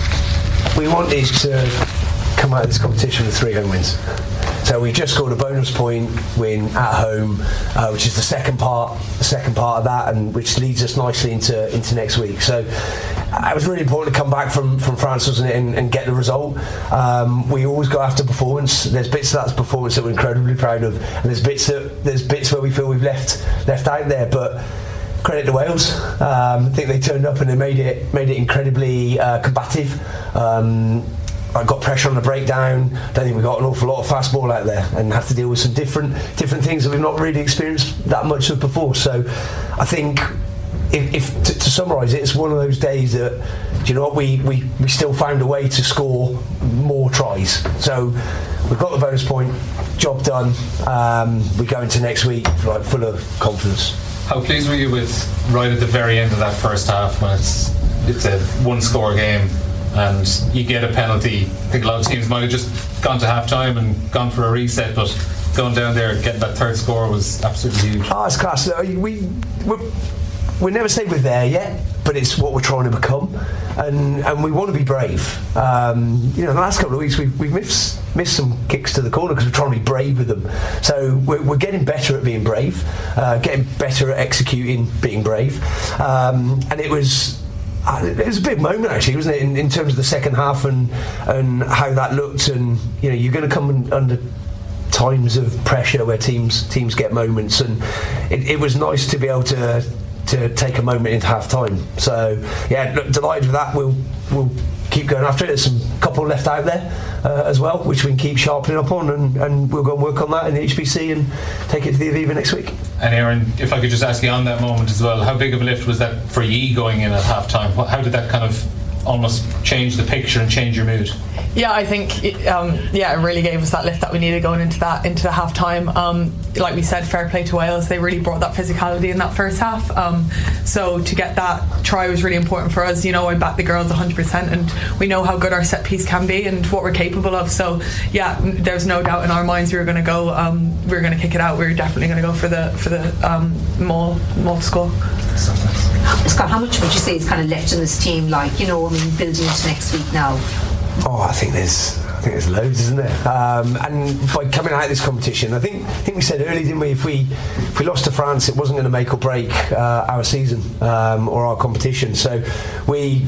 we wanted to come out of this competition with three home wins. So we just scored a bonus point win at home, uh, which is the second part, the second part of that, and which leads us nicely into into next week. So uh, it was really important to come back from, from France, wasn't it, and, and get the result. Um, we always go after performance. There's bits of that performance that we're incredibly proud of, and there's bits that there's bits where we feel we've left left out there, but. Credit to Wales. Um, I think they turned up and they made it made it incredibly uh, combative. Um, I got pressure on the breakdown. Don't think we got an awful lot of fast ball out there, and had to deal with some different different things that we've not really experienced that much of before. So, I think if, if to, to summarise it, it's one of those days that, do you know what, we, we we still found a way to score more tries. So we've got the bonus point, job done. Um, we go into next week like full of confidence. How pleased were you with right at the very end of that first half when it's it's a one score game and you get a penalty? I think a lot of teams might have just gone to half time and gone for a reset, but going down there and getting that third score was absolutely huge. Oh, it's class. We, we, we never say we're there yet, but it's what we're trying to become, and and we want to be brave. Um, you know, the last couple of weeks we've, we've missed, missed some kicks to the corner because we're trying to be brave with them. So we're, we're getting better at being brave, uh, getting better at executing being brave, um, and it was it was a big moment actually, wasn't it, in, in terms of the second half and and how that looked. And you know, you're going to come under times of pressure where teams teams get moments, and it, it was nice to be able to to take a moment into half time. So yeah, look, delighted with that. We'll we'll keep going after it. There's some couple left out there uh, as well, which we can keep sharpening up on, and, and we'll go and work on that in the H B C and take it to the Aviva next week. And Aaron, if I could just ask you on that moment as well, how big of a lift was that for you going in at half time? How did that kind of almost change the picture and change your mood? Yeah, I think it, um, yeah, it really gave us that lift that we needed going into that into the half time. Um, like we said, fair play to Wales. They really brought that physicality in that first half. Um, so to get that try was really important for us. You know, I back the girls one hundred percent, and we know how good our set piece can be and what we're capable of. So yeah, there's no doubt in our minds we were going to go. Um, we were going to kick it out. We were definitely going to go for the for the um, maul maul score. Scott, how much would you say is kind of left in this team? Like, you know, I mean, building into next week now. Oh, I think there's, I think there's loads, isn't there? Um, and by coming out of this competition, I think, I think we said early, didn't we? If we, if we lost to France, it wasn't going to make or break uh, our season um, or our competition. So we.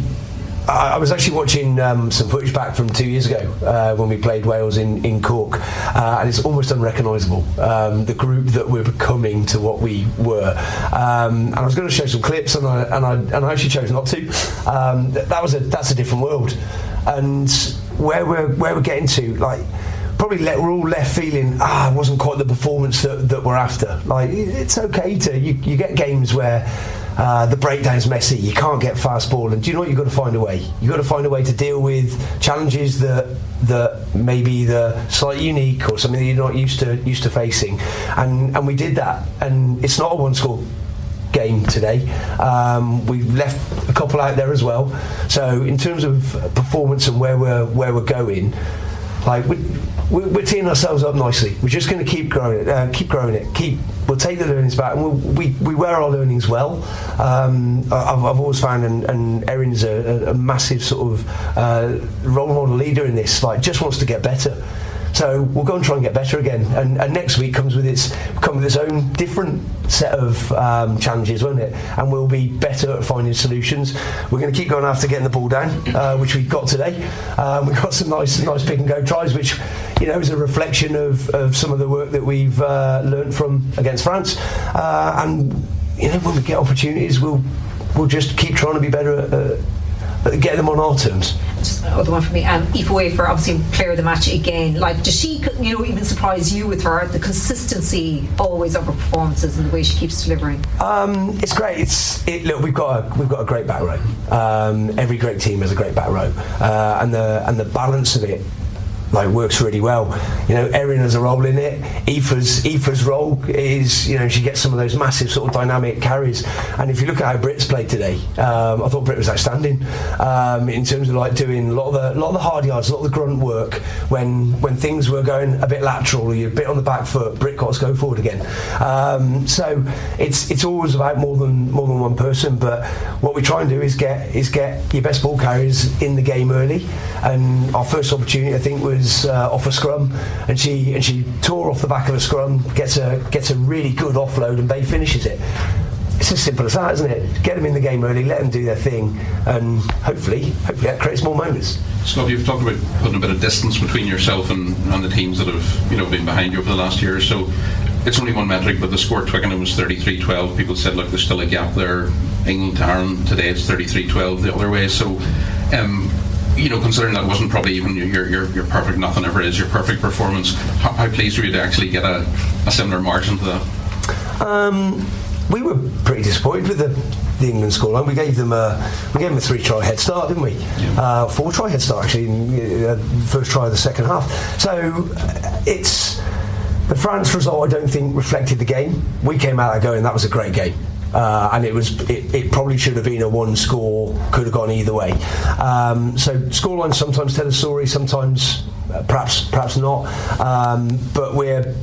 I was actually watching um, some footage back from two years ago uh, when we played Wales in, in Cork, uh, and it's almost unrecognisable, um, the group that we're becoming to what we were. Um, and I was going to show some clips, and I, and I, and I actually chose not to. Um, that was a that's a different world, and where we're where we're getting to, like. Probably let, we're all left feeling, ah, it wasn't quite the performance that, that we're after. Like, it's okay to, you, you get games where uh, the breakdown's messy, you can't get fast ball, and do you know what, you've got to find a way. You've got to find a way to deal with challenges that that maybe the slightly unique or something that you're not used to used to facing. And, and we did that, and it's not a one-score game today. Um, we left a couple out there as well. So in terms of performance and where we're where we're going, like we, we, we're teeing ourselves up nicely. We're just going to keep growing it, uh, keep growing it. Keep. We'll take the learnings back, and we'll, we we wear our learnings well. Um, I've, I've always found, and, and Erin's a, a massive sort of uh, role model leader in this. Like, just wants to get better. So we'll go and try and get better again. And, and next week comes with its come with its own different set of um, challenges, won't it? And we'll be better at finding solutions. We're going to keep going after getting the ball down, uh, which we got today. Um, we got some nice, nice pick and go tries, which you know is a reflection of, of some of the work that we've uh, learnt from against France. Uh, and you know, when we get opportunities, we'll we'll just keep trying to be better at. Uh, get them on our terms. Just another one for me. Um, Aoife Wafer, obviously player of the match again. Like, does she, you know, even surprise you with her the consistency always of her performances and the way she keeps delivering? Um, it's great. It's it, look, we've got a, we've got a great back row. Um, every great team has a great back row, uh, and the and the balance of it. Like, works really well. You know, Erin has a role in it. Aoife's Aoife's role is, you know, she gets some of those massive sort of dynamic carries. And if you look at how Brit's played today, um, I thought Brit was outstanding um, in terms of like doing a lot of the a lot of the hard yards, a lot of the grunt work. When when things were going a bit lateral, or you're a bit on the back foot, Brit got to go forward again. Um, so it's it's always about more than more than one person. But what we try and do is get is get your best ball carriers in the game early. And our first opportunity, I think, was. Uh, off a scrum, and she and she tore off the back of a scrum, gets a gets a really good offload, and Bay finishes it. It's as simple as that, isn't it? Get them in the game early, let them do their thing, and hopefully, hopefully that creates more moments. Scott, you've talked about putting a bit of distance between yourself and, and the teams that have, you know, been behind you over the last year or so. It's only one metric, but the score at Twickenham was thirty-three twelve. People said, look, there's still a gap there. England to Ireland today, it's thirty-three twelve the other way. So. Um, You know, considering that wasn't probably even your your, your perfect, nothing ever is your perfect performance, how, how pleased were you to actually get a, a similar margin to that? Um, we were pretty disappointed with the, the England scoreline. We gave them a we gave them a three try head start, didn't we? Yeah. Uh, four try head start actually, in, uh, first try of the second half. So it's the France result. I don't think reflected the game. We came out going that was a great game. Uh, and it was it, it probably should have been a one score, could have gone either way. Um, so scorelines sometimes tell a story, sometimes uh, perhaps perhaps not. Um, but we're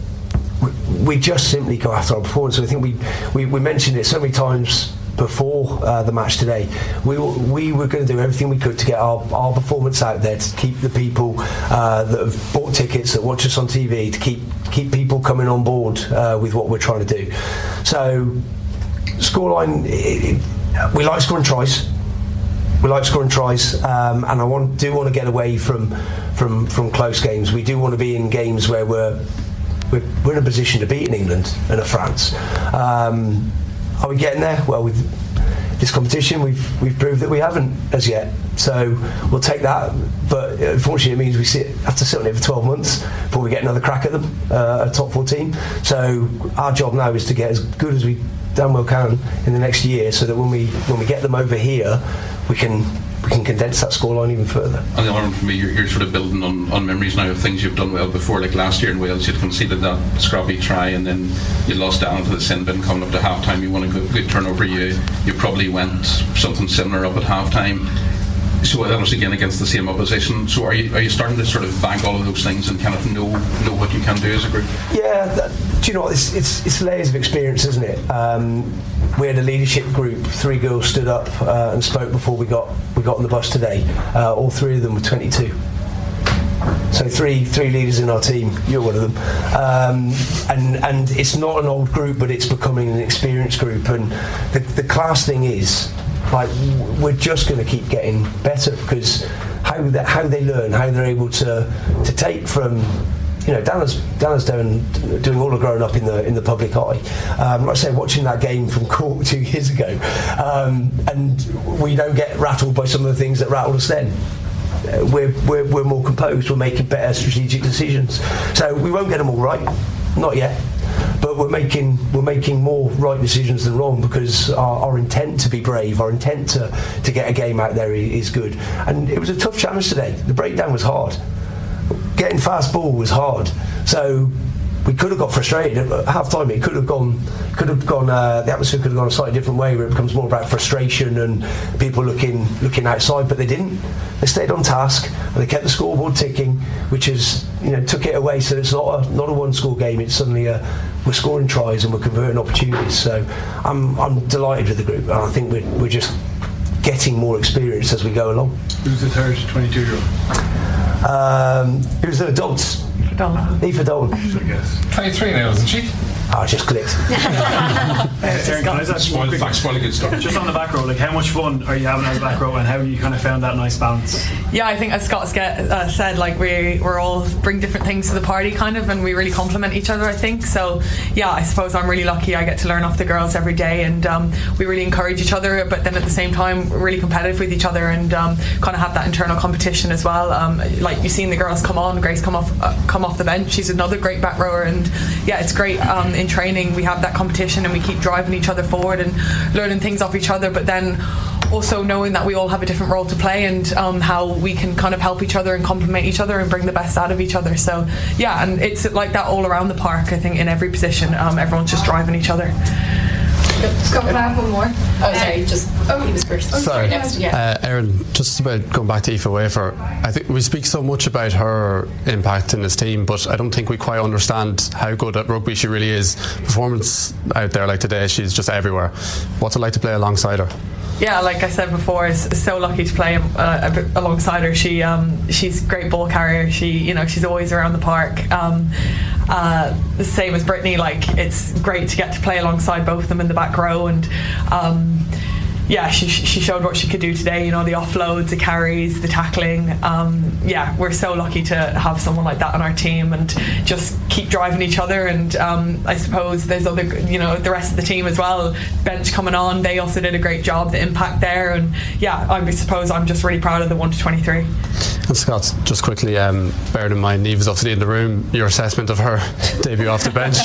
we just simply go after our performance. So I think we, we, we mentioned it so many times before uh, the match today. We we were going to do everything we could to get our, our performance out there, to keep the people uh, that have bought tickets, that watch us on T V, to keep keep people coming on board uh, with what we're trying to do. So. Scoreline, it, it, we like scoring tries. We like scoring tries, um, and I want, do want to get away from from from close games. We do want to be in games where we're we're, we're in a position to beat in England and a France. Um, are we getting there? Well, with this competition, we've we've proved that we haven't as yet. So we'll take that, but unfortunately it means we sit, have to sit on it for twelve months before we get another crack at them, uh, a top four team. So our job now is to get as good as we damn well can in the next year, so that when we when we get them over here, we can we can condense that scoreline even further. And the other one for me, you're, you're sort of building on, on memories now of things you've done well before. Like last year in Wales, you'd conceded that scrappy try, and then you lost down to the sin bin coming up to half time. You won a good, good turnover. You you probably went something similar up at half time. So that was again against the same opposition. So are you are you starting to sort of bank all of those things and kind of know know what you can do as a group? Yeah, that, do you know what? It's, it's it's layers of experience, isn't it? Um, we had a leadership group. Three girls stood up uh, and spoke before we got we got on the bus today. Uh, all three of them were twenty-two. So three three leaders in our team. You're one of them. Um, and and it's not an old group, but it's becoming an experienced group. And the the class thing is, like, we're just going to keep getting better, because how that how they learn, how they're able to to take from, you know, Dana's Dana's doing doing all the growing up in the in the public eye. Um, like I say, watching that game from Cork two years ago, um, and we don't get rattled by some of the things that rattled us then. Uh, we're, we're we're more composed. We're making better strategic decisions. So we won't get them all right, not yet. But we're making we're making more right decisions than wrong, because our, our intent to be brave, our intent to, to get a game out there is good. And it was a tough challenge today. The breakdown was hard. Getting fast ball was hard. So we could have got frustrated at half time. It could have gone, could have gone. Uh, the atmosphere could have gone a slightly different way, where it becomes more about frustration and people looking looking outside. But they didn't. They stayed on task and they kept the scoreboard ticking, which is, you know, took it away. So it's not a not a one score game. It's suddenly a, we're scoring tries and we're converting opportunities. So I'm I'm delighted with the group, and I think we're we're just getting more experience as we go along. Who's the third twenty-two year old? Um, it was the Dalton. Aoife Dalton. twenty-three now, isn't she? Oh, just clicked. Aaron, can I just ask one quick good stuff. Just on the back row, like, how much fun are you having on the back row, and how you kind of found that nice balance? Yeah, I think as Scott's get, uh, said, like, we we're all bring different things to the party, kind of, and we really complement each other, I think. So yeah, I suppose I'm really lucky. I get to learn off the girls every day, and um, we really encourage each other. But then at the same time, we're really competitive with each other, and um, kind of have that internal competition as well. Um, like, you've seen the girls come on. Grace come off uh, come off the bench. She's another great back rower, and yeah, it's great. Um, in training, we have that competition, and we keep driving each other forward and learning things off each other. But then also knowing that we all have a different role to play, and um, how we can kind of help each other and complement each other and bring the best out of each other. So yeah, and it's like that all around the park. I think in every position, um, everyone's just driving each other. Scott, can I have one more? Oh, sorry, just oh, he was first. Oh, sorry, next, yeah. uh, Erin, just about going back to Aoife Wafer, I think we speak so much about her impact in this team, but I don't think we quite understand how good at rugby she really is. Performance out there like today, she's just everywhere. What's it like to play alongside her? Yeah, like I said before, is so lucky to play uh, alongside her. She um, she's a great ball carrier. She you know she's always around the park. Um, uh, the same as Brittany. Like, it's great to get to play alongside both of them in the back row, and um, yeah, she she showed what she could do today. You know, the offloads, the carries, the tackling. Um, yeah, we're so lucky to have someone like that on our team, and just keep driving each other. And um, I suppose there's other, you know, the rest of the team as well. Bench coming on, they also did a great job. The impact there, and yeah, I suppose I'm just really proud of the one to twenty-three. And Scott, just quickly, um, bearing in mind Niamh is obviously in the room, your assessment of her debut off the bench.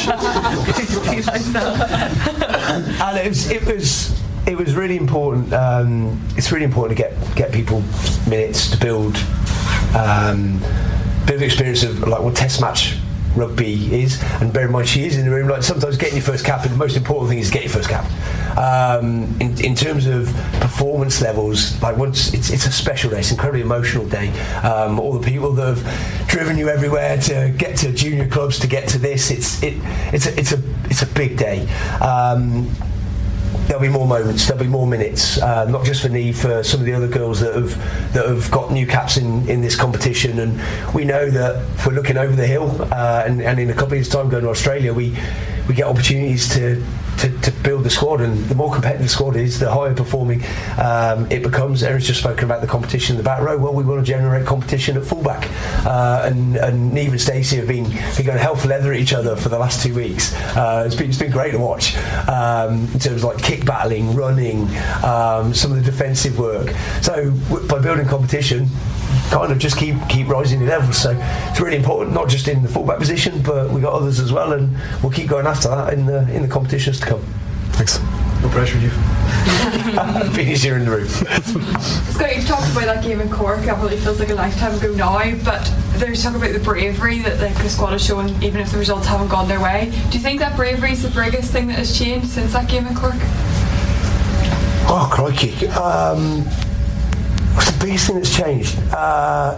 And it was. It was It was really important. Um, it's really important to get get people minutes to build um, a bit of experience of like what Test match rugby is. And bear in mind, she is in the room. Like, sometimes getting your first cap, and the most important thing is to get your first cap. Um, in, in terms of performance levels, like, once it's it's a special day, it's an incredibly emotional day. Um, all the people that have driven you everywhere to get to junior clubs, to get to this, it's it it's a it's a it's a big day. Um, There'll be more moments. There'll be more minutes. Uh, not just for Niamh, for some of the other girls that have that have got new caps in, in this competition. And we know that if we're looking over the hill, uh, and, and in a couple of years' time going to Australia, we we get opportunities to to to, to build the squad, and the more competitive the squad is, the higher performing um, it becomes. Erin's just spoken about the competition in the back row. Well, we want to generate competition at fullback, uh, and, and Neve and Stacey have been, been going hell for leather at each other for the last two weeks. Uh, it's been it's been great to watch um, in terms of like kick battling, running, um, some of the defensive work. So w- by building competition, kind of just keep keep rising in levels. So it's really important, not just in the fullback position, but we got others as well, and we'll keep going after that in the in the competitions to come. Thanks. No pressure, you. Being easier in the room. Scott, you've talked about that game in Cork. That probably feels like a lifetime ago now, but there's talk about the bravery that like, the squad is showing, even if the results haven't gone their way. Do you think that bravery is the biggest thing that has changed since that game in Cork? Oh, crikey. Um, what's the biggest thing that's changed? Uh,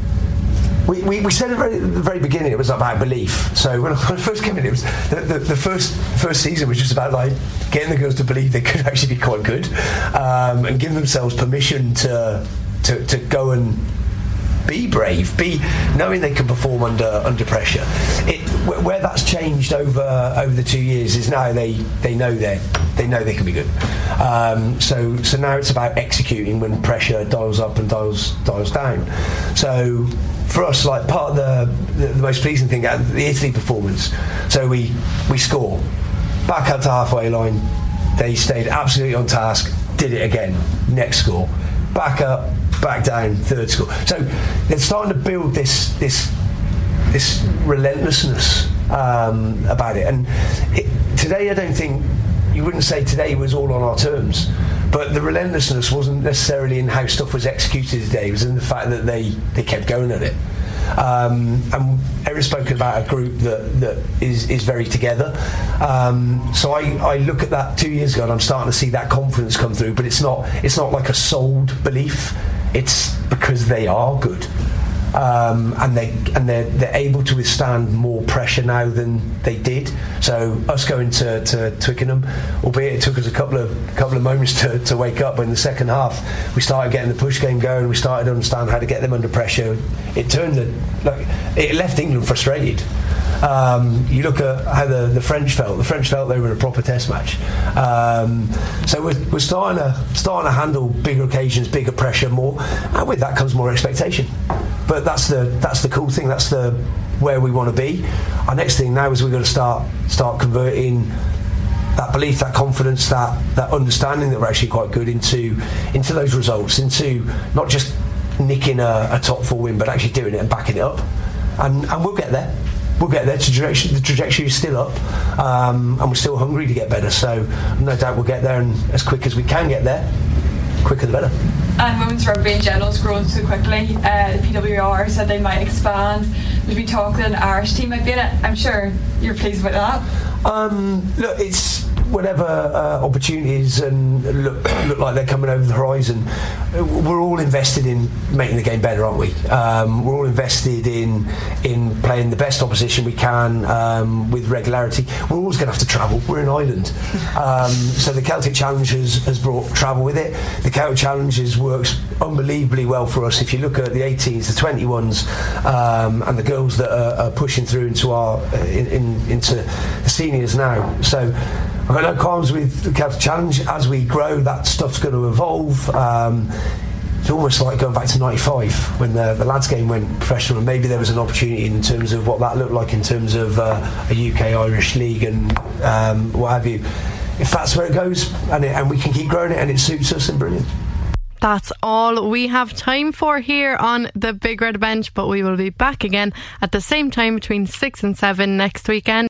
We, we, we said at the, very, at the very beginning it was about belief. So when I, when I first came in, it was the, the, the first first season was just about like getting the girls to believe they could actually be quite good, um, and giving themselves permission to to, to go and be brave, be knowing they can perform under under pressure. It, where that's changed over over the two years is now they, they know they they know they can be good. Um, so so now it's about executing when pressure dials up and dials dials down. So for us, like part of the, the, the most pleasing thing at the Italy performance, so we we score back up to halfway line, they stayed absolutely on task, did it again, next score, back up, back down, third score. So they're starting to build this this this relentlessness um, about it. And it, today, I don't think you wouldn't say today was all on our terms, but the relentlessness wasn't necessarily in how stuff was executed today. It was in the fact that they, they kept going at it. Um, and Erin's spoken about a group that, that is, is very together. Um, so I, I look at that two years ago and I'm starting to see that confidence come through, but it's not it's not like a sold belief. It's because they are good. Um, and they and they're they're able to withstand more pressure now than they did. So us going to, to Twickenham, albeit it took us a couple of couple of moments to, to wake up, but in the second half we started getting the push game going. We started to understand how to get them under pressure. It turned the like it left England frustrated. Um, you look at how the, the French felt. The French felt they were in a proper Test match. Um, so we're, we're starting to starting to handle bigger occasions, bigger pressure, more, and with that comes more expectation. But that's the that's the cool thing. That's the where we want to be. Our next thing now is we've got to start start converting that belief, that confidence, that that understanding that we're actually quite good into into those results, into not just nicking a, a top four win, but actually doing it and backing it up. And and we'll get there. We'll get there. The trajectory is still up, um, and we're still hungry to get better. So no doubt we'll get there, and as quick as we can get there, quicker the better. And women's rugby in general is growing so quickly. Uh, the P W R said they might expand. There's been talk that an Irish team might be in it. I'm sure you're pleased with that. Um, look, it's whatever uh, opportunities and look look like they're coming over the horizon. We're all invested in making the game better, aren't we? Um, we're all invested in in playing the best opposition we can um, with regularity. We're always going to have to travel. We're in Ireland, um, so the Celtic Challenge has, has brought travel with it. The Celtic Challenge has works unbelievably well for us. If you look at the eighteens, the twenty-ones, um, and the girls that are, are pushing through into our in, in, into the seniors now. So I've got no qualms with the Celtic Challenge. As we grow, that stuff's going to evolve. Um, it's almost like going back to ninety-five when the, the lads game went professional, and maybe there was an opportunity in terms of what that looked like in terms of uh, a U K Irish league and um, what have you. If that's where it goes, and, it, and we can keep growing it and it suits us, then brilliant. That's all we have time for here on the Big Red Bench, but we will be back again at the same time between six and seven next weekend.